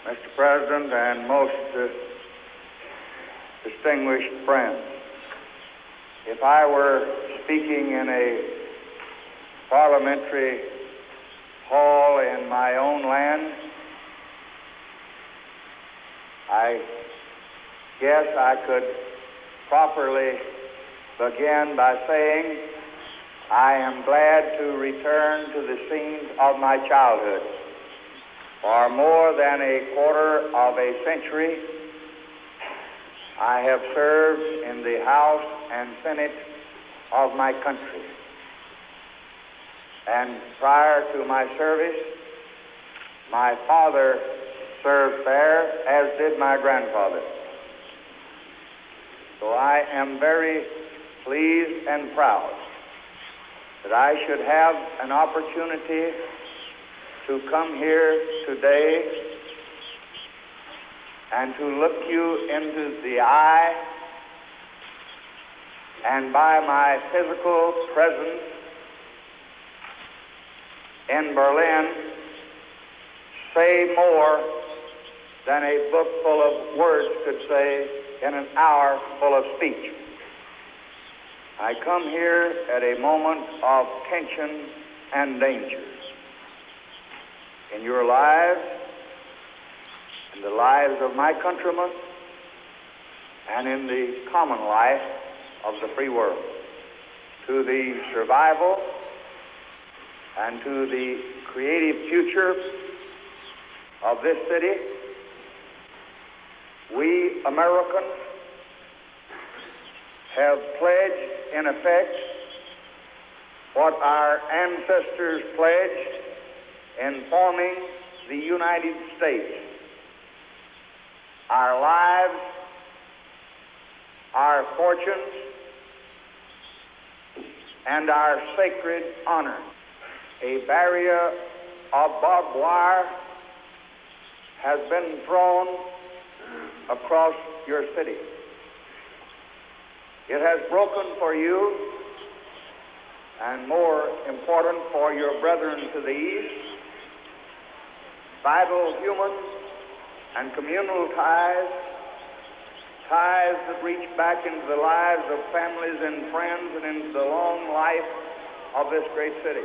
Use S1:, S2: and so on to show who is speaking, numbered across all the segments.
S1: Mr. President, and most distinguished friends, if I were speaking in a parliamentary hall in my own land, I guess I could properly begin by saying I am glad to return to the scenes of my childhood. For more than a quarter of a century, I have served in the House and Senate of my country. And prior to my service, my father served there, as did my grandfather. So I am very pleased and proud that I should have an opportunity to come here today and to look you into the eye, and by my physical presence in Berlin, say more than a book full of words could say in an hour full of speech. I come here at a moment of tension and danger in your lives, in the lives of my countrymen, and in the common life of the free world, to the survival and to the creative future of this city. We Americans have pledged, in effect, what our ancestors pledged in forming the United States: our lives, our fortunes, and our sacred honor. A barrier of barbed wire has been thrown across your city. It has broken for you, and more important, for your brethren to the east, vital human and communal ties, ties that reach back into the lives of families and friends and into the long life of this great city.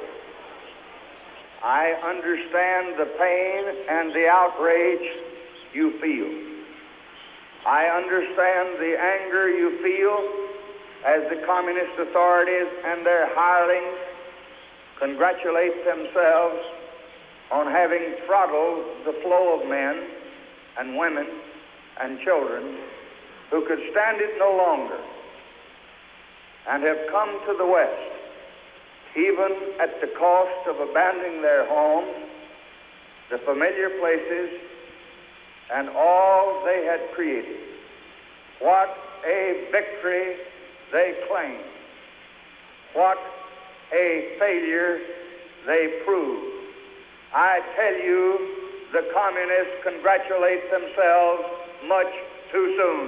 S1: I understand the pain and the outrage you feel. I understand the anger you feel as the communist authorities and their hirelings congratulate themselves on having throttled the flow of men and women and children who could stand it no longer, and have come to the West, even at the cost of abandoning their homes, the familiar places, and all they had created. What a victory they claimed. What a failure they proved. I tell you, the communists congratulate themselves much too soon.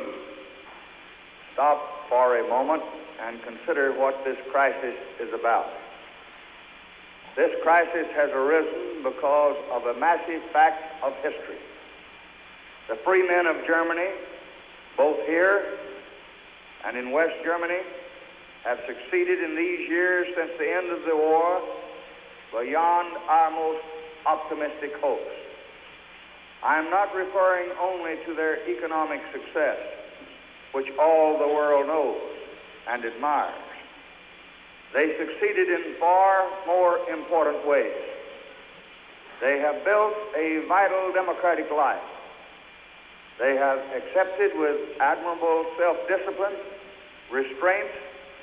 S1: Stop for a moment and consider what this crisis is about. This crisis has arisen because of a massive fact of history. The free men of Germany, both here and in West Germany, have succeeded in these years since the end of the war beyond our most optimistic hopes. I am not referring only to their economic success, which all the world knows and admires. They succeeded in far more important ways. They have built a vital democratic life. They have accepted with admirable self-discipline restraints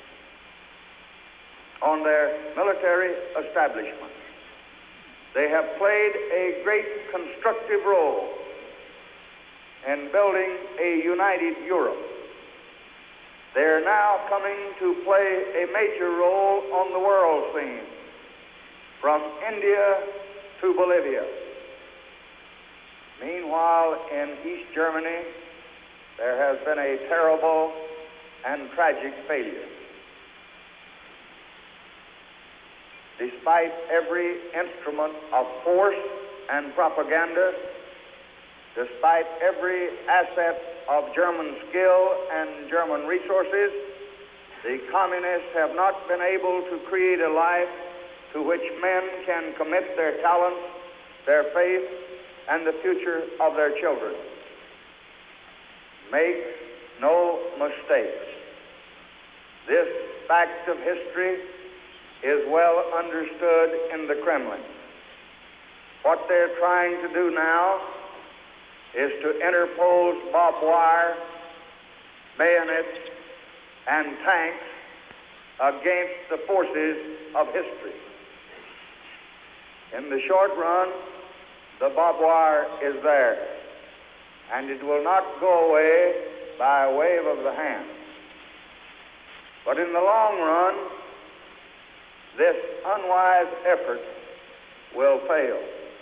S1: on their military establishments. They have played a great constructive role in building a united Europe. They are now coming to play a major role on the world scene, from India to Bolivia. Meanwhile, in East Germany, there has been a terrible and tragic failure. Despite every instrument of force and propaganda Despite every asset of German skill and German resources, the communists have not been able to create a life to which men can commit their talents, their faith, and the future of their children. Make no mistakes. This fact of history is well understood in the Kremlin. What they're trying to do now is to interpose barbed wire, bayonets, and tanks against the forces of history. In the short run, the barbed wire is there, and it will not go away by a wave of the hand. But in the long run, this unwise effort will fail.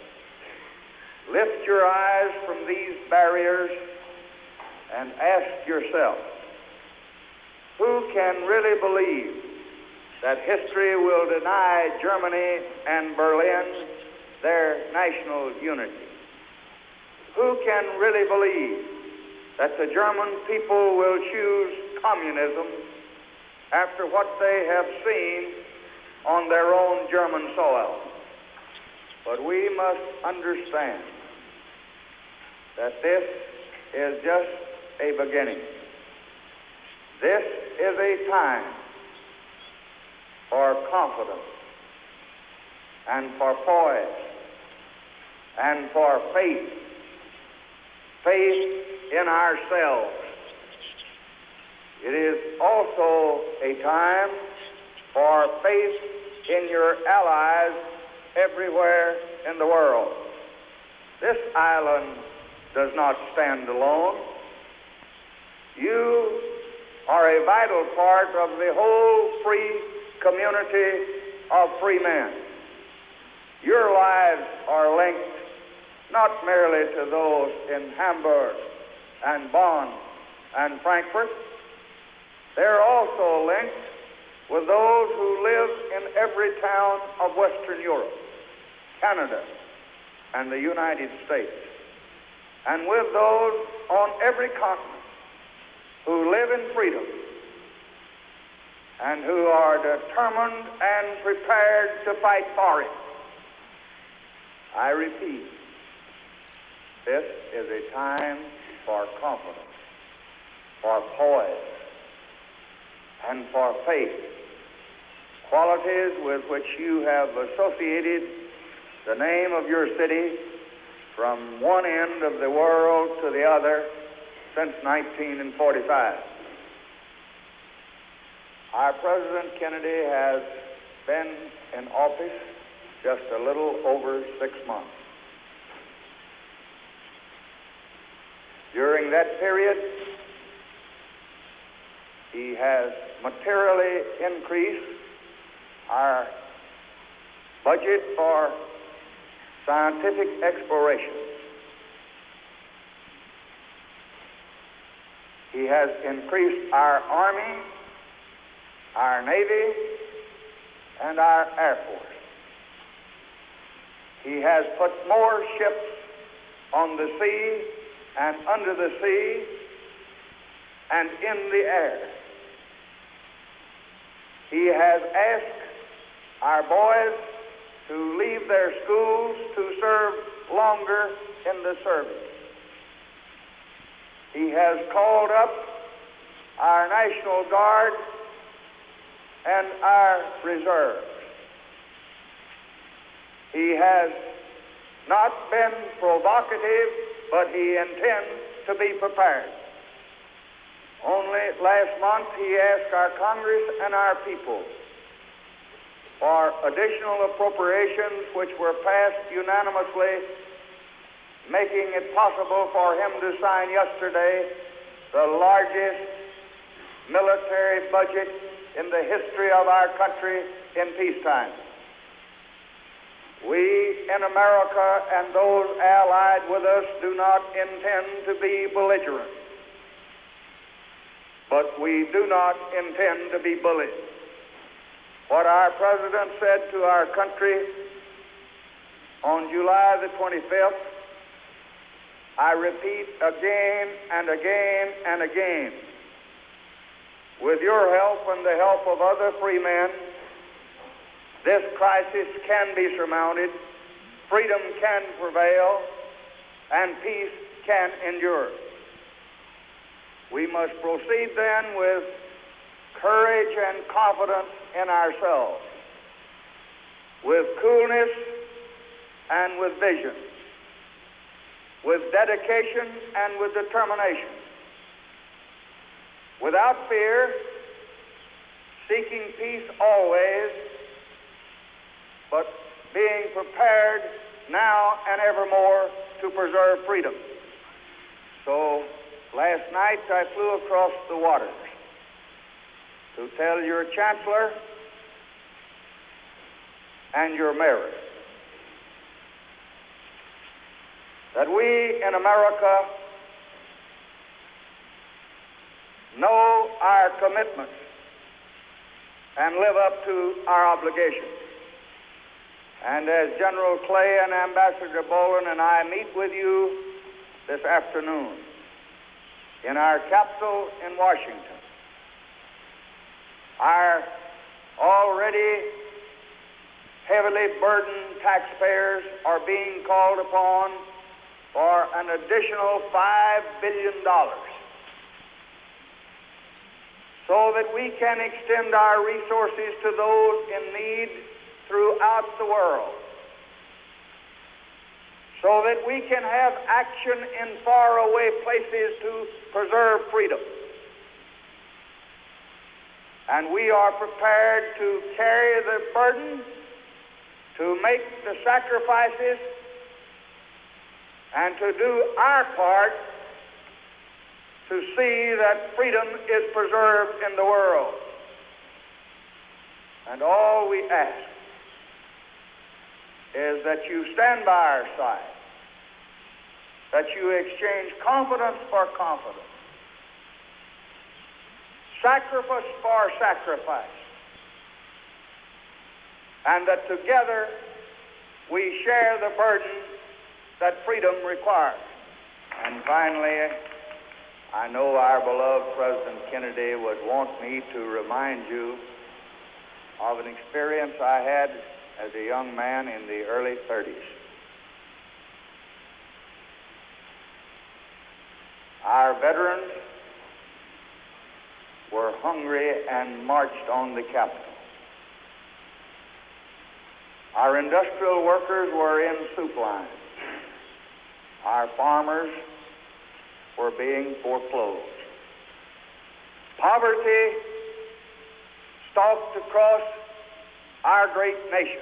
S1: Lift your eyes from these barriers and ask yourself, who can really believe that history will deny Germany and Berlin their national unity? Who can really believe that the German people will choose communism after what they have seen on their own German soil? But we must understand that this is just a beginning. This is a time for confidence and for poise and for faith, faith in ourselves. It is also a time for faith in your allies everywhere in the world. This island does not stand alone. You are a vital part of the whole free community of free men. Your lives are linked not merely to those in Hamburg and Bonn and Frankfurt. They're also linked with those who live in every town of Western Europe, Canada, and the United States, and with those on every continent who live in freedom and who are determined and prepared to fight for it. I repeat, this is a time for confidence, for poise, and for faith, qualities with which you have associated the name of your city from one end of the world to the other since 1945. Our President Kennedy has been in office just a little over 6 months. During that period, he has materially increased our budget for scientific exploration. He has increased our Army, our Navy, and our Air Force. He has put more ships on the sea and under the sea and in the air. He has asked our boys to leave their schools to serve longer in the service. He has called up our National Guard and our reserves. He has not been provocative, but he intends to be prepared. Only last month he asked our Congress and our people for additional appropriations which were passed unanimously, making it possible for him to sign yesterday the largest military budget in the history of our country in peacetime. We in America and those allied with us do not intend to be belligerent, but we do not intend to be bullied. What our President said to our country on July the 25th I repeat again and again and again, with your help and the help of other free men, this crisis can be surmounted, freedom can prevail, and peace can endure. We must proceed then with courage and confidence in ourselves, with coolness and with vision, with dedication and with determination, without fear, seeking peace always, but being prepared now and evermore to preserve freedom. So last night I flew across the waters to tell your Chancellor and your Mayor that we in America know our commitments and live up to our obligations. And as General Clay and Ambassador Bolin and I meet with you this afternoon in our capital in Washington, our already heavily burdened taxpayers are being called upon for an additional $5 billion so that we can extend our resources to those in need throughout the world, so that we can have action in faraway places to preserve freedom. And we are prepared to carry the burden, to make the sacrifices, and to do our part to see that freedom is preserved in the world. And all we ask is that you stand by our side, that you exchange confidence for confidence, sacrifice for sacrifice, and that together we share the burden that freedom requires. And finally, I know our beloved President Kennedy would want me to remind you of an experience I had as a young man in the early 30s. Our veterans were hungry and marched on the Capitol. Our industrial workers were in soup lines. Our farmers were being foreclosed. Poverty stalked across our great nation.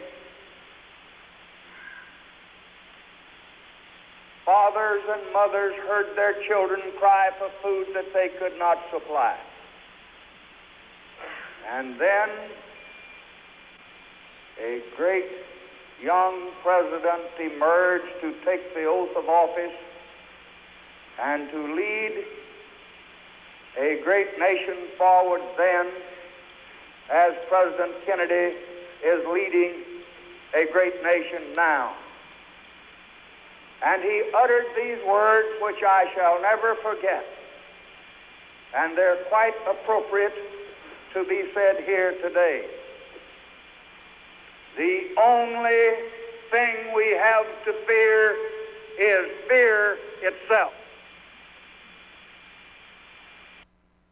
S1: Fathers and mothers heard their children cry for food that they could not supply. And then a great young president emerged to take the oath of office and to lead a great nation forward then, as President Kennedy is leading a great nation now. And he uttered these words which I shall never forget, and they're quite appropriate to be said here today. The only thing we have to fear is fear itself.